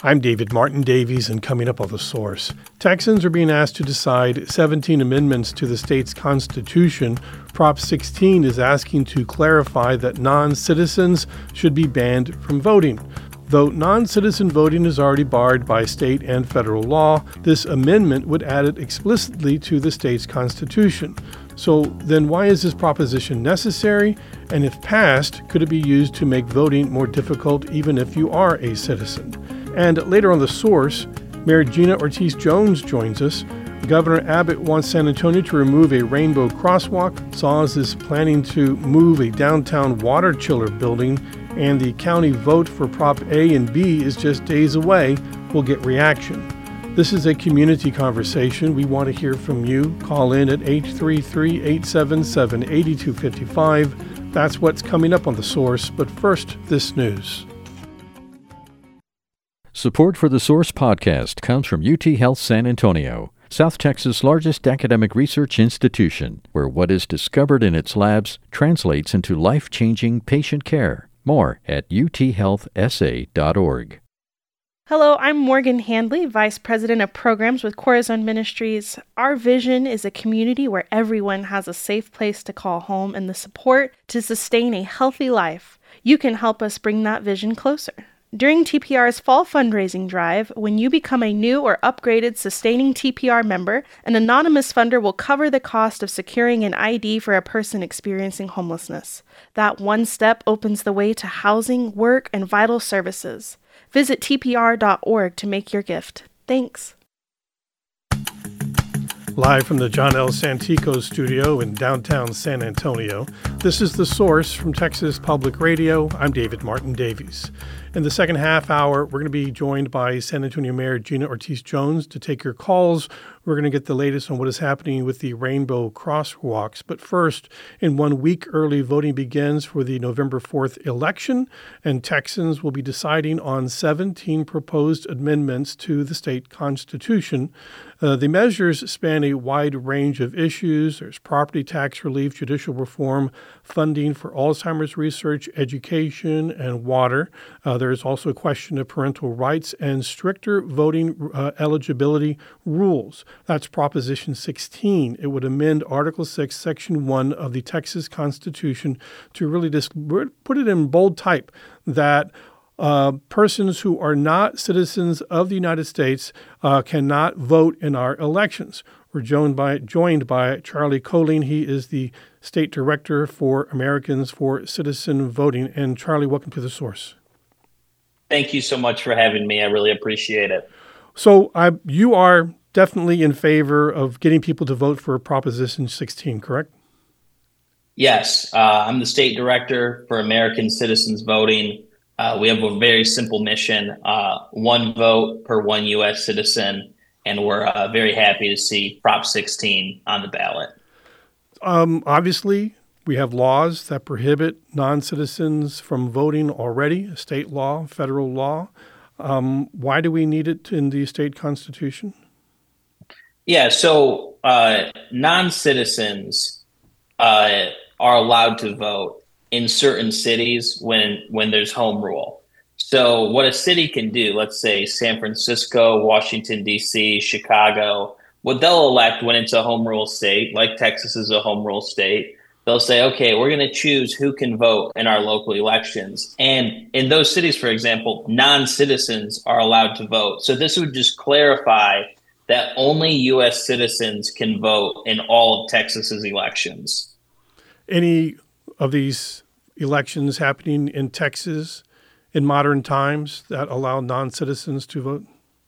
I'm David Martin Davies, and coming up on The Source, Texans are being asked to decide 17 amendments to the state's constitution. Prop 16 is asking to clarify that non-citizens should be banned from voting. Though non-citizen voting is already barred by state and federal law, this amendment would add it explicitly to the state's constitution. So then why is this proposition necessary? And if passed, could it be used to make voting more difficult even if you are a citizen? And later on The Source, Mayor Gina Ortiz-Jones joins us. Governor Abbott wants San Antonio to remove a rainbow crosswalk. Saws is planning to move a downtown water chiller building. And the county vote for Prop A and B is just days away. We'll get reaction. This is a community conversation. We want to hear from you. Call in at 833-877-8255. That's what's coming up on The Source. But first, this news. Support for the Source podcast comes from UT Health San Antonio, South Texas' largest academic research institution, where what is discovered in its labs translates into life-changing patient care. More at uthealthsa.org. Hello, I'm Morgan Handley, Vice President of Programs with Corazon Ministries. Our vision is a community where everyone has a safe place to call home and the support to sustain a healthy life. You can help us bring that vision closer. During TPR's fall fundraising drive, when you become a new or upgraded Sustaining TPR member, an anonymous funder will cover the cost of securing an ID for a person experiencing homelessness. That one step opens the way to housing, work, and vital services. Visit tpr.org to make your gift. Thanks. Live from the John L. Santico studio in downtown San Antonio, this is The Source from Texas Public Radio. I'm David Martin Davies. In the second half hour, we're going to be joined by San Antonio Mayor Gina Ortiz-Jones to take your calls. We're going to get the latest on what is happening with the rainbow crosswalks. But first, in 1 week, early voting begins for the November 4th election, and Texans will be deciding on 17 proposed amendments to the state constitution. The measures span a wide range of issues. There's property tax relief, judicial reform, funding for Alzheimer's research, education, and water. There's also a question of parental rights and stricter voting eligibility rules. That's Proposition 16. It would amend Article 6, Section 1 of the Texas Constitution to really just put it in bold type that persons who are not citizens of the United States cannot vote in our elections. We're joined by Charlie Colleen. He is the State Director for Americans for Citizen Voting. And Charlie, welcome to The Source. Thank you so much for having me. I really appreciate it. So you are definitely in favor of getting people to vote for Proposition 16, correct? Yes. I'm the State Director for American Citizens Voting. We have a very simple mission, one vote per one U.S. citizen, and we're very happy to see Prop 16 on the ballot. Obviously, we have laws that prohibit non-citizens from voting already, a state law, federal law. Why do we need it in the state constitution? Yeah, so non-citizens are allowed to vote in certain cities when there's home rule. So what a city can do, let's say San Francisco, Washington, D.C., Chicago, what they'll elect when it's a home rule state, like Texas is a home rule state, they'll say, okay, we're going to choose who can vote in our local elections. And in those cities, for example, non-citizens are allowed to vote. So this would just clarify that only U.S. citizens can vote in all of Texas's elections. Any of these elections happening in Texas in modern times that allow non-citizens to vote?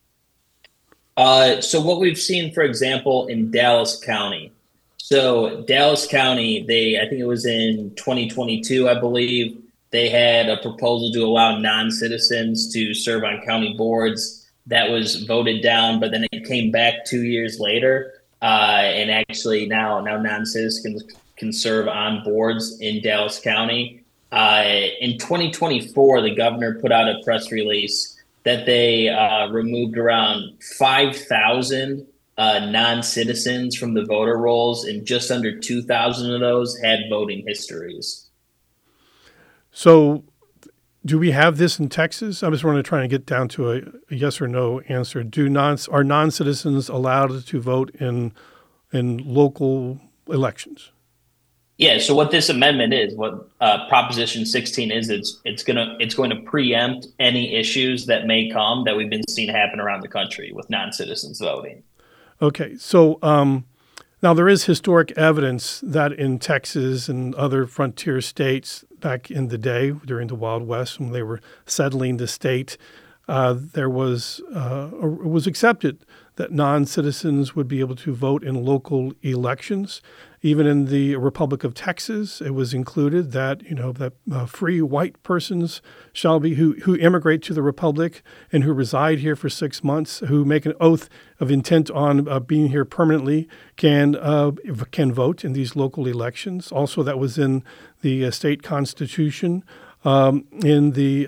So what we've seen, for example, in Dallas County. So Dallas County, I think it was in 2022, I believe, they had a proposal to allow non-citizens to serve on county boards. That was voted down, but then it came back 2 years later. And actually now non-citizens can serve on boards in Dallas County. In 2024, the governor put out a press release that they removed around 5,000 non-citizens from the voter rolls, and just under 2,000 of those had voting histories. So Do we have this in Texas? I just want to try and get down to a yes or no answer. Are non-citizens allowed to vote in local elections? Yeah. So what this amendment is, what Proposition 16 is, it's going to preempt any issues that may come that we've been seeing happen around the country with non-citizens voting. Okay. So now there is historic evidence that in Texas and other frontier states back in the day during the Wild West when they were settling the state, it was accepted that non-citizens would be able to vote in local elections. Even in the Republic of Texas, it was included that free white persons shall be who immigrate to the Republic and who reside here for 6 months, who make an oath of intent on being here permanently, can vote in these local elections. Also, that was in the state constitution in the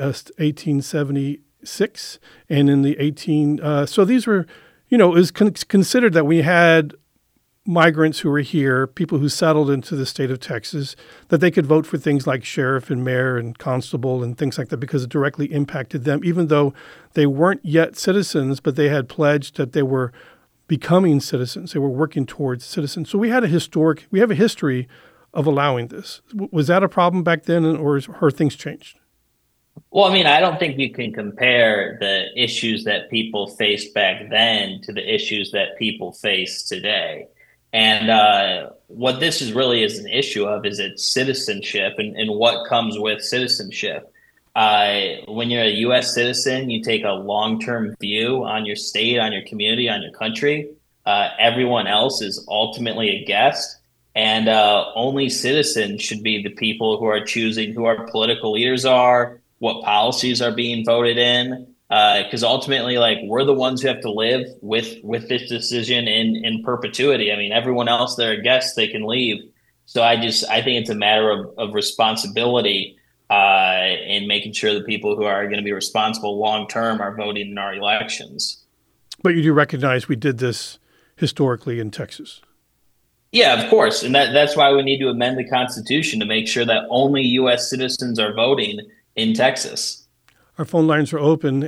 1876 and in the so these were. It was considered that we had migrants who were here, people who settled into the state of Texas, that they could vote for things like sheriff and mayor and constable and things like that because it directly impacted them, even though they weren't yet citizens, but they had pledged that they were becoming citizens. They were working towards citizens. So we have a history of allowing this. Was that a problem back then, or things changed? Well, I mean, I don't think you can compare the issues that people faced back then to the issues that people face today. And what this is really is an issue of is its citizenship and what comes with citizenship. When you're a U.S. citizen, you take a long-term view on your state, on your community, on your country. Everyone else is ultimately a guest. And only citizens should be the people who are choosing who our political leaders are, what policies are being voted in, because ultimately, we're the ones who have to live with this decision in perpetuity. I mean, everyone else, they're a guest, they can leave. So I think it's a matter of responsibility in making sure the people who are going to be responsible long term are voting in our elections. But you do recognize we did this historically in Texas. Yeah, of course, and that's why we need to amend the Constitution to make sure that only U.S. citizens are voting in Texas. Our phone lines are open,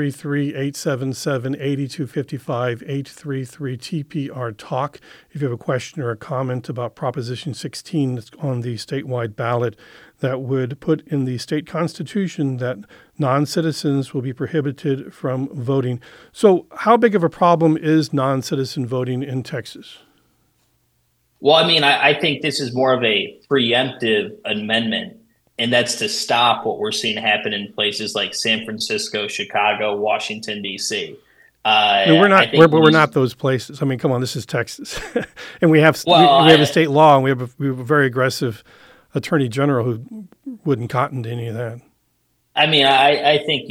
833-877-8255, 833-TPR-TALK. If you have a question or a comment about Proposition 16 that's on the statewide ballot that would put in the state constitution that non-citizens will be prohibited from voting. So how big of a problem is non-citizen voting in Texas? Well, I mean, I think this is more of a preemptive amendment. And that's to stop what we're seeing happen in places like San Francisco, Chicago, Washington, D.C. We're not those places. I mean, come on, this is Texas, and we have a state law, and we have a very aggressive attorney general who wouldn't cotton to any of that. I mean, I think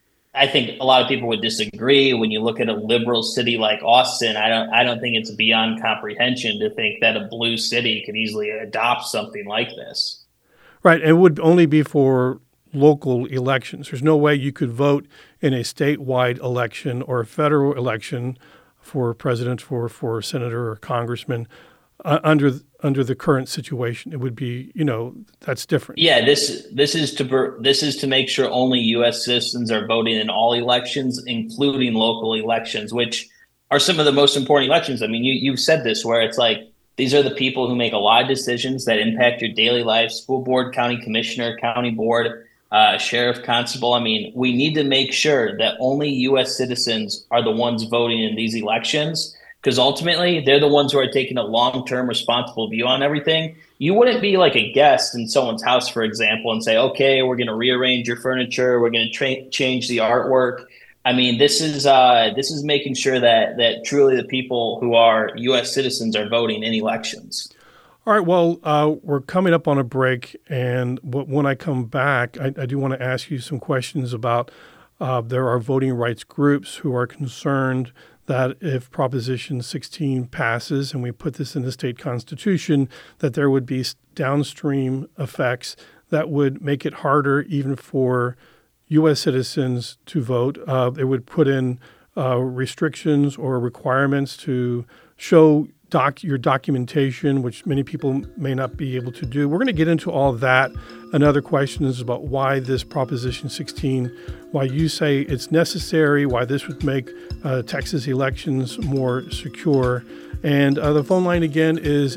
a lot of people would disagree. When you look at a liberal city like Austin, I don't think it's beyond comprehension to think that a blue city could easily adopt something like this. Right, and it would only be for local elections. There's no way you could vote in a statewide election or a federal election for president, for senator or congressman under the current situation. It would be, that's different. Yeah, this is to make sure only U.S. citizens are voting in all elections, including local elections, which are some of the most important elections. I mean, you've said this where it's like, these are the people who make a lot of decisions that impact your daily life: school board, county commissioner, county board, sheriff, constable. I mean, we need to make sure that only U.S. citizens are the ones voting in these elections, because ultimately they're the ones who are taking a long-term responsible view on everything. You wouldn't be like a guest in someone's house, for example, and say, okay, we're going to rearrange your furniture, we're going to change the artwork. I mean, this is making sure that truly the people who are U.S. citizens are voting in elections. All right. Well, we're coming up on a break, and when I come back, I do want to ask you some questions about there are voting rights groups who are concerned that if Proposition 16 passes and we put this in the state constitution, that there would be downstream effects that would make it harder even for U.S. citizens to vote. It would put in restrictions or requirements to show your documentation, which many people may not be able to do. We're going to get into all of that and other questions about why this Proposition 16, why you say it's necessary, why this would make Texas elections more secure. And the phone line again is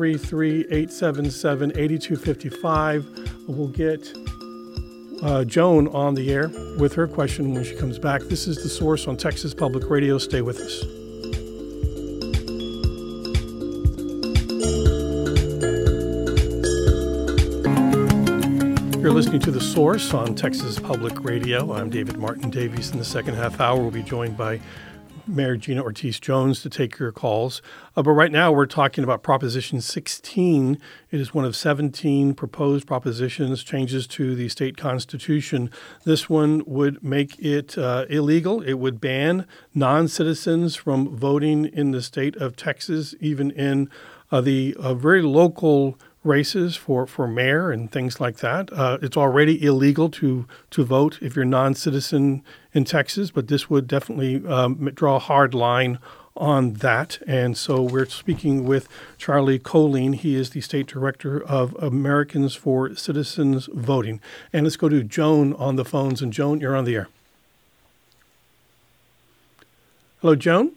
833-877-8255. We'll get Joan on the air with her question when she comes back. This is The Source on Texas Public Radio. Stay with us. You're listening to The Source on Texas Public Radio. I'm David Martin Davies. In the second half hour, we'll be joined by Mayor Gina Ortiz-Jones to take your calls. But right now, we're talking about Proposition 16. It is one of 17 proposed propositions, changes to the state constitution. This one would make it illegal. It would ban non-citizens from voting in the state of Texas, even in the very local races for mayor and things like that. It's already illegal to vote if you're non-citizen in Texas, but this would definitely draw a hard line on that. And so we're speaking with Charlie Colleen. He is the State Director of Americans for Citizens Voting. And let's go to Joan on the phones. And Joan, you're on the air. Hello, Joan?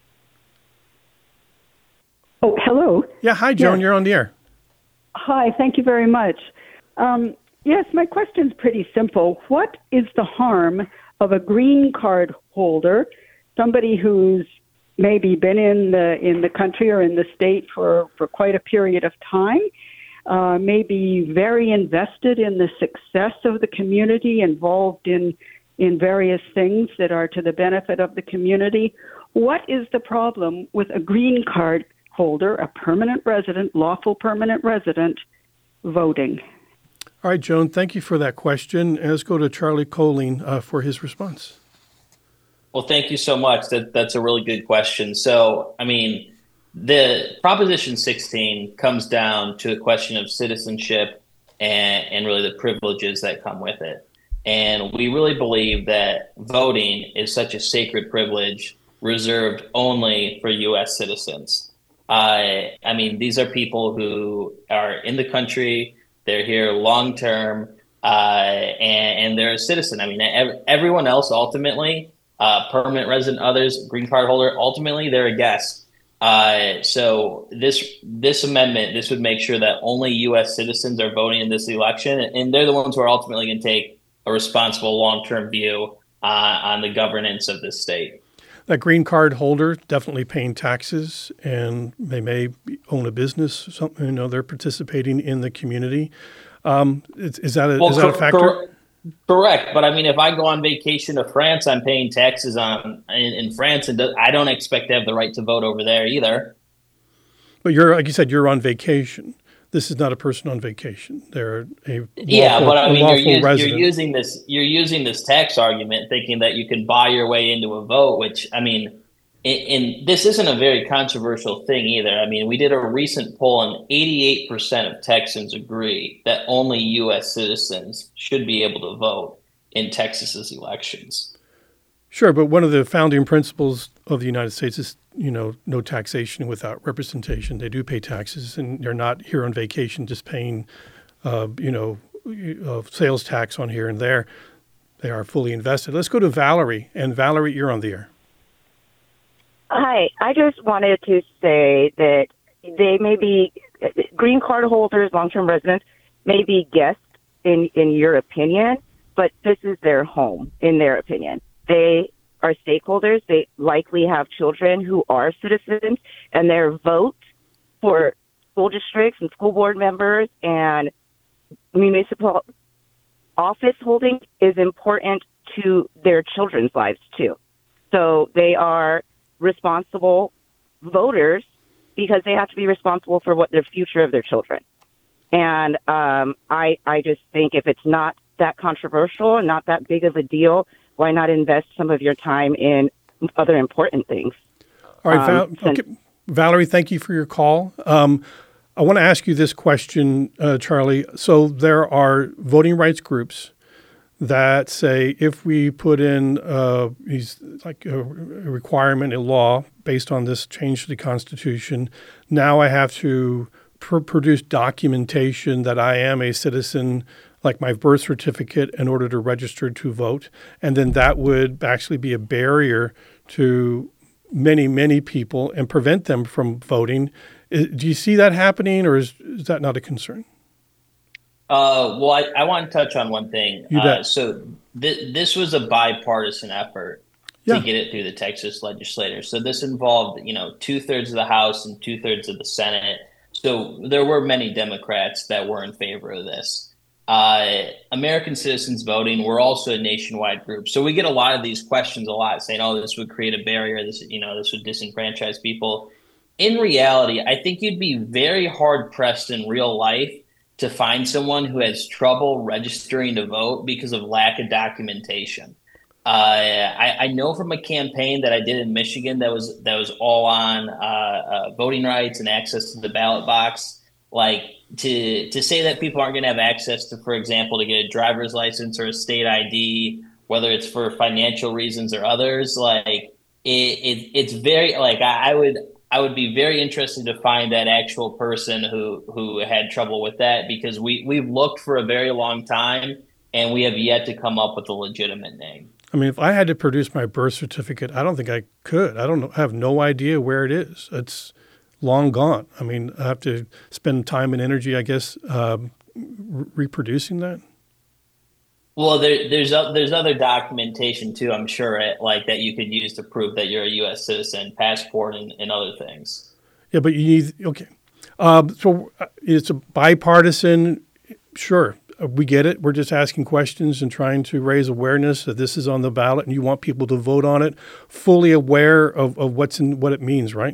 Oh, hello. Yeah, hi, Joan. Yes. You're on the air. Hi, thank you very much. Yes, my question's pretty simple. What is the harm of a green card holder, somebody who's maybe been in the country or in the state for quite a period of time, maybe very invested in the success of the community, involved in various things that are to the benefit of the community? What is the problem with a green card holder, a permanent resident, lawful permanent resident, voting? All right, Joan, thank you for that question. And let's go to Charlie Colleen for his response. Well, thank you so much. That's a really good question. So, I mean, the Proposition 16 comes down to a question of citizenship and really the privileges that come with it. And we really believe that voting is such a sacred privilege reserved only for U.S. citizens. I mean, these are people who are in the country, they're here long term, and they're a citizen. I mean, everyone else ultimately, permanent resident, others, green card holder, ultimately they're a guest. So this amendment, this would make sure that only U.S. citizens are voting in this election, and they're the ones who are ultimately going to take a responsible long-term view on the governance of this state. That green card holder definitely paying taxes, and they may own a business. Something, they're participating in the community. Is that a factor? Correct, but I mean, if I go on vacation to France, I'm paying taxes in France, and I don't expect to have the right to vote over there either. But like you said, you're on vacation. This is not a person on vacation. They're a you're using this tax argument, thinking that you can buy your way into a vote. Which, I mean, this isn't a very controversial thing either. I mean, we did a recent poll, and 88% of Texans agree that only U.S. citizens should be able to vote in Texas's elections. Sure, but one of the founding principles of the United States is, no taxation without representation. They do pay taxes, and they're not here on vacation just paying, sales tax on here and there. They are fully invested. Let's go to Valerie. And Valerie, you're on the air. Hi, I just wanted to say that they may be green card holders, long-term residents, may be guests in your opinion, but this is their home, in their opinion. They are stakeholders. They likely have children who are citizens, and their vote for school districts and school board members and municipal office holding is important to their children's lives, too. So they are responsible voters because they have to be responsible for what the future of their children. And I just think if it's not that controversial and not that big of a deal, why not invest some of your time in other important things? All right, Valerie, thank you for your call. I want to ask you this question, Charlie. So there are voting rights groups that say if we put in these like a requirement, a law based on this change to the Constitution, now I have to produce documentation that I am a citizen, like my birth certificate, in order to register to vote, and then that would actually be a barrier to many, many people and prevent them from voting. Do you see that happening, or is that not a concern? Well, I want to touch on one thing. You bet. So this was a bipartisan effort to get it through the Texas legislature. So this involved, 2/3 of the House and 2/3 of the Senate. So there were many Democrats that were in favor of this. American citizens voting, we're also a nationwide group. So we get a lot of these questions a lot saying, oh, this would create a barrier. This would disenfranchise people. In reality, I think you'd be very hard pressed in real life to find someone who has trouble registering to vote because of lack of documentation. I know from a campaign that I did in Michigan that was all on voting rights and access to the ballot box. Like to say that people aren't going to have access to, for example, to get a driver's license or a state ID, whether it's for financial reasons or others, like it's very like I would be very interested to find that actual person who had trouble with that, because we've looked for a very long time and we have yet to come up with a legitimate name. I mean, if I had to produce my birth certificate, I don't think I could. I have no idea where it is. It's long gone. I mean, I have to spend time and energy, I guess, reproducing that. Well, there's other documentation too, I'm sure, like that you could use to prove that you're a U.S. citizen, passport, and other things. Yeah, but you need okay. So it's a bipartisan. Sure, we get it. We're just asking questions and trying to raise awareness that this is on the ballot, and you want people to vote on it, fully aware of what it means, right?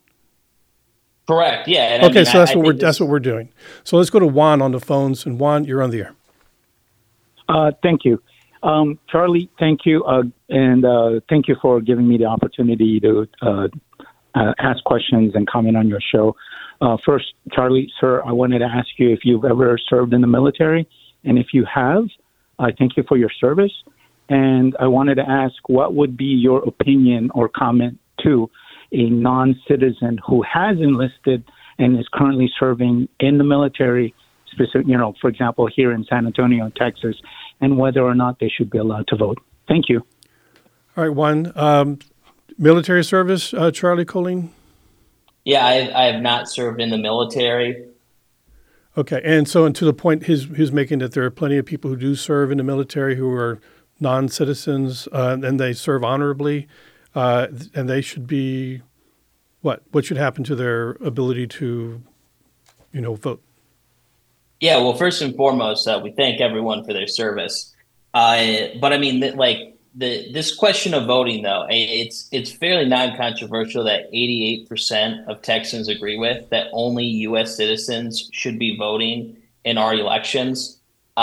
Correct. Yeah. And okay, so that's what we're doing. So let's go to Juan on the phones, and Juan, you're on the air. Thank you. Charlie, thank you. And thank you for giving me the opportunity to ask questions and comment on your show. First, Charlie, sir, I wanted to ask you if you've ever served in the military. And if you have, I thank you for your service. And I wanted to ask, what would be your opinion or comment to a non-citizen who has enlisted and is currently serving in the military, specific, for example, here in San Antonio, Texas, and whether or not they should be allowed to vote? Thank you. All right, Juan. Military service, Charlie Colleen? Yeah, I have not served in the military. Okay, and so and to the point he's making, that there are plenty of people who do serve in the military who are non-citizens, and they serve honorably, and they should be, what should happen to their ability to, vote? Yeah, well, first and foremost, we thank everyone for their service. But I mean, this question of voting, though, it's fairly non-controversial that 88% of Texans agree with that only U.S. citizens should be voting in our elections.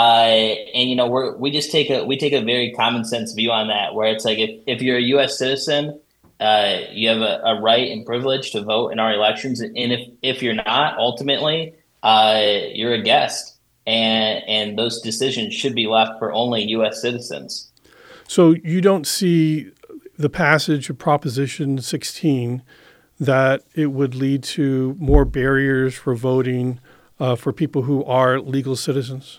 And we take a very common sense view on that, where it's like if you're a U.S. citizen, you have a right and privilege to vote in our elections, and if you're not, ultimately, you're a guest, and those decisions should be left for only U.S. citizens. So you don't see the passage of Proposition 16 that it would lead to more barriers for voting for people who are legal citizens?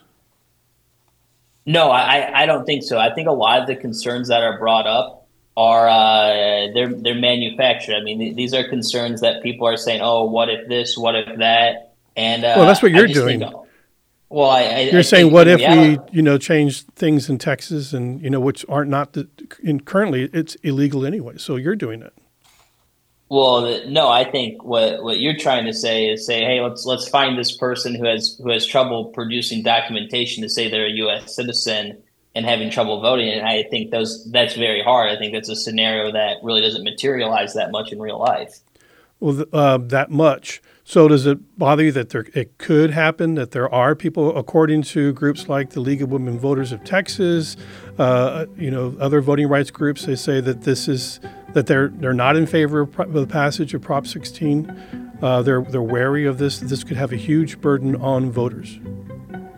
No, I don't think so. I think a lot of the concerns that are brought up are they're manufactured. I mean, these are concerns that people are saying, "Oh, what if this? What if that?" And well, that's what you're doing. You're saying, what if we, change things in Texas, and which aren't currently it's illegal anyway. So you're doing it. Well, no, I think what you're trying to say is hey, let's find this person who has trouble producing documentation to say they're a U.S. citizen and having trouble voting. And I think that's very hard. I think that's a scenario that really doesn't materialize that much in real life. Well, that much. So does it bother you that it could happen, that there are people, according to groups like the League of Women Voters of Texas, other voting rights groups, they say that they're not in favor of the passage of Prop 16. They're wary of this. This could have a huge burden on voters.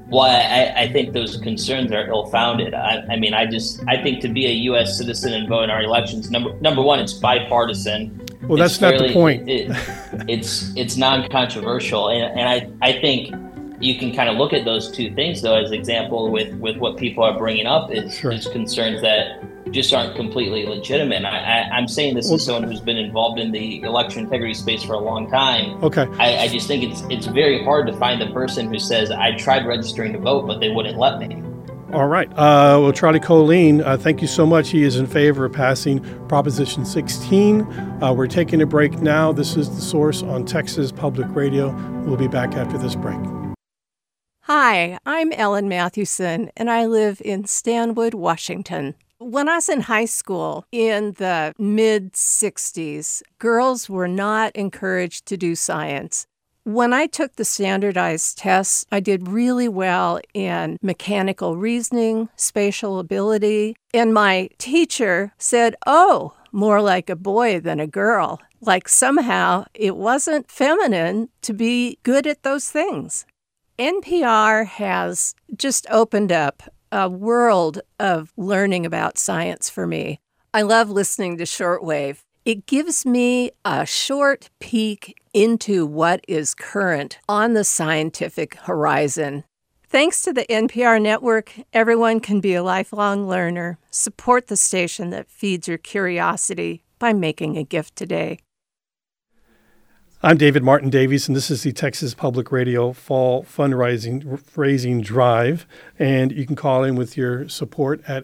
Well, I think those concerns are ill-founded. I think to be a U.S. citizen and vote in our elections, number one, it's bipartisan. Well, that's not the point. It's non-controversial, and I think you can kind of look at those two things, though, as example with what people are bringing up is concerns that just aren't completely legitimate. I'm saying this as someone who's been involved in the election integrity space for a long time. Okay. I just think it's very hard to find the person who says, I tried registering to vote, but they wouldn't let me. All right. Well, Charlie Colleen, thank you so much. He is in favor of passing Proposition 16. We're taking a break now. This is The Source on Texas Public Radio. We'll be back after this break. Hi, I'm Ellen Mathewson, and I live in Stanwood, Washington. When I was in high school in the mid-'60s, girls were not encouraged to do science. When I took the standardized tests, I did really well in mechanical reasoning, spatial ability, and my teacher said, "Oh, more like a boy than a girl." Like somehow it wasn't feminine to be good at those things. NPR has just opened up a world of learning about science for me. I love listening to shortwave. It gives me a short peek into what is current on the scientific horizon. Thanks to the NPR network, everyone can be a lifelong learner. Support the station that feeds your curiosity by making a gift today. I'm David Martin Davies, and this is the Texas Public Radio Fall Fundraising Drive. And you can call in with your support at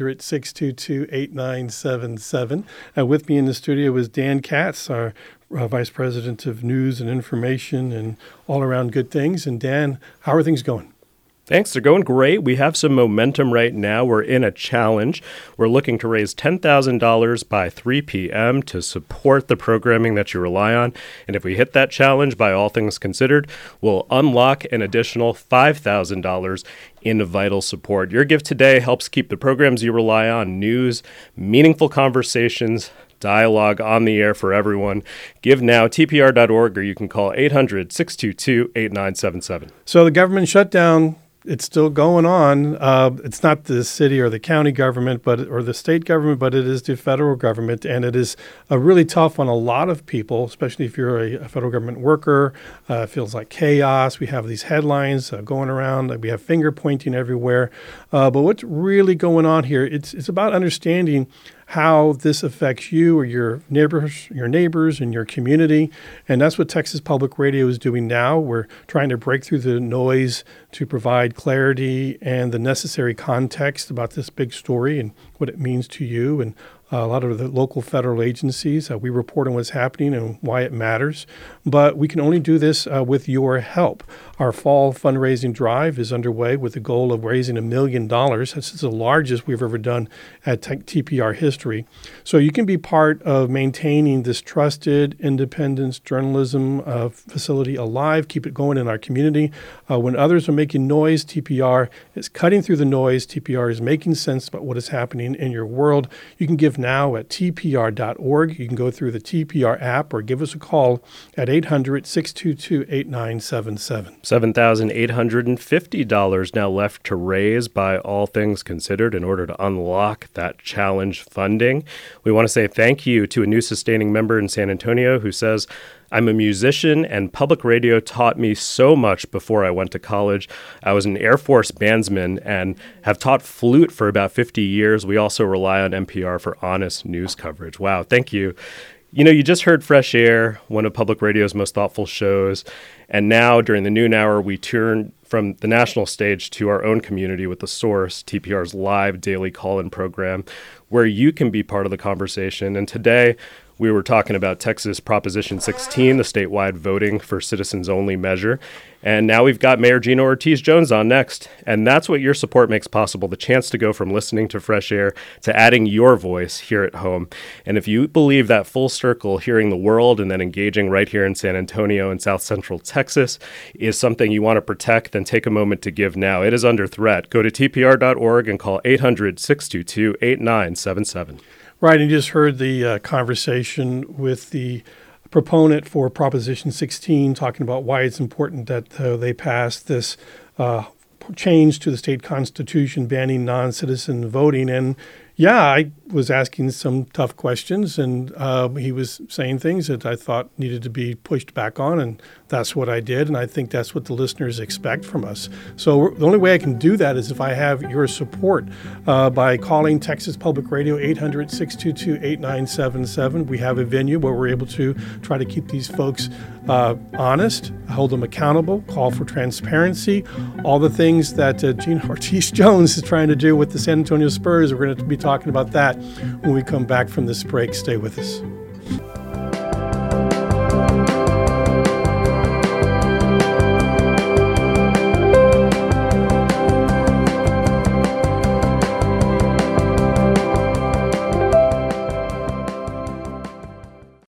800-622-8977. With me in the studio is Dan Katz, our Vice President of News and Information and all around good things. And Dan, how are things going? Thanks. They're going great. We have some momentum right now. We're in a challenge. We're looking to raise $10,000 by 3 p.m. to support the programming that you rely on. And if we hit that challenge, by all things considered, we'll unlock an additional $5,000 in vital support. Your gift today helps keep the programs you rely on, news, meaningful conversations, dialogue on the air for everyone. Give now, tpr.org, or you can call 800-622-8977. So the government shutdown, it's still going on. It's not the city or the county government or the state government, but it is the federal government. And it is really tough on a lot of people, especially if you're a federal government worker. It feels like chaos. We have these headlines going around. We have finger pointing everywhere. But what's really going on here, it's about understanding how this affects you or your neighbors and your community. And that's what Texas Public Radio is doing now. We're trying to break through the noise to provide clarity and the necessary context about this big story and what it means to you and a lot of the local federal agencies. We report on what's happening and why it matters. But we can only do this with your help. Our fall fundraising drive is underway with the goal of raising $1 million. This is the largest we've ever done at TPR history. So you can be part of maintaining this trusted independence journalism facility alive, keep it going in our community. When others are making noise, TPR is cutting through the noise. TPR is making sense about what is happening in your world. You can give now at tpr.org. You can go through the TPR app or give us a call at 800-622-8977. $7,850 now left to raise by all things considered in order to unlock that challenge funding. We want to say thank you to a new sustaining member in San Antonio who says, "I'm a musician and public radio taught me so much before I went to college. I was an Air Force bandsman and have taught flute for about 50 years. We also rely on NPR for honest news coverage." Wow, thank you. You know, you just heard Fresh Air, one of public radio's most thoughtful shows. And now, during the noon hour, we turn from the national stage to our own community with The Source, TPR's live daily call-in program, where you can be part of the conversation. And today, we were talking about Texas Proposition 16, the statewide voting for citizens-only measure. And now we've got Mayor Gina Ortiz-Jones on next. And that's what your support makes possible, the chance to go from listening to Fresh Air to adding your voice here at home. And if you believe that full circle, hearing the world and then engaging right here in San Antonio and South Central Texas is something you want to protect, then take a moment to give now. It is under threat. Go to tpr.org and call 800-622-8977. Right, and you just heard the conversation with the proponent for Proposition 16 talking about why it's important that they pass this change to the state constitution banning non-citizen voting. And yeah, I was asking some tough questions, and he was saying things that I thought needed to be pushed back on, and that's what I did, and I think that's what the listeners expect from us. So the only way I can do that is if I have your support by calling Texas Public Radio 800-622-8977. We have a venue where we're able to try to keep these folks honest, hold them accountable, call for transparency, all the things that Gene Ortiz-Jones is trying to do with the San Antonio Spurs. We're going to be talking about that when we come back from this break. Stay with us.